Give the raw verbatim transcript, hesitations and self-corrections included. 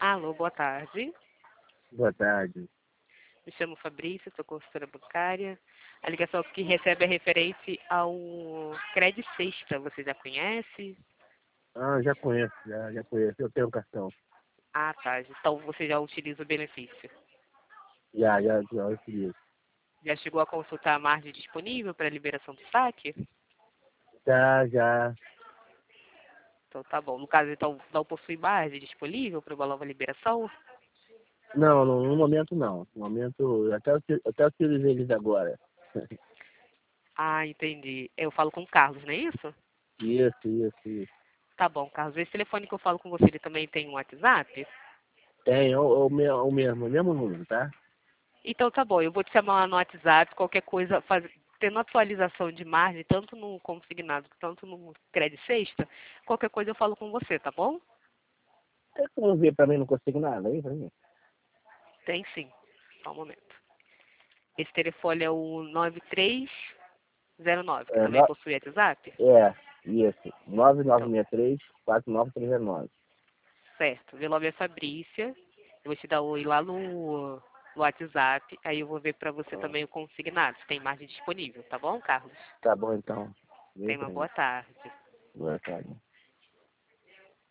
Alô, boa tarde. Boa tarde. Me chamo Fabrícia, sou consultora bancária. A ligação que recebe é referente ao Credit Sexta. Você já conhece? Ah, já conheço, já, já conheço. Eu tenho um cartão. Ah, tá. Então você já utiliza o benefício. Já, já, já utilizo. Já chegou a consultar a margem disponível para liberação do saque? Já, já. Então tá bom. No caso, então, não possui margem disponível para uma nova liberação? Não, no, no momento não. No momento, eu até, uti- até utilizei eles agora. Ah, entendi. Eu falo com o Carlos, não é isso? Isso, isso, isso. Tá bom, Carlos. Esse telefone que eu falo com você, ele também tem um WhatsApp? Tem, o, o, me- o mesmo, o mesmo número, tá? Então tá bom, eu vou te chamar lá no WhatsApp, qualquer coisa, faz, tendo atualização de margem, tanto no consignado quanto no crédito sexta, qualquer coisa eu falo com você, tá bom? Tem como ver pra mim, não consigo nada aí pra mim? Tem sim. Só um momento. Esse telefone é o nove três zero nove, que É, também no, possui WhatsApp? é isso. nove nove Então, seis três, quatro nove três nove. certo. Meu nome é Fabrícia. Eu vou te dar oi lá no, no WhatsApp, aí eu vou ver pra você também o consignado, se tem margem disponível, tá bom, Carlos? Tá bom então. Vê Tenha uma pra mim. boa tarde. Boa tarde.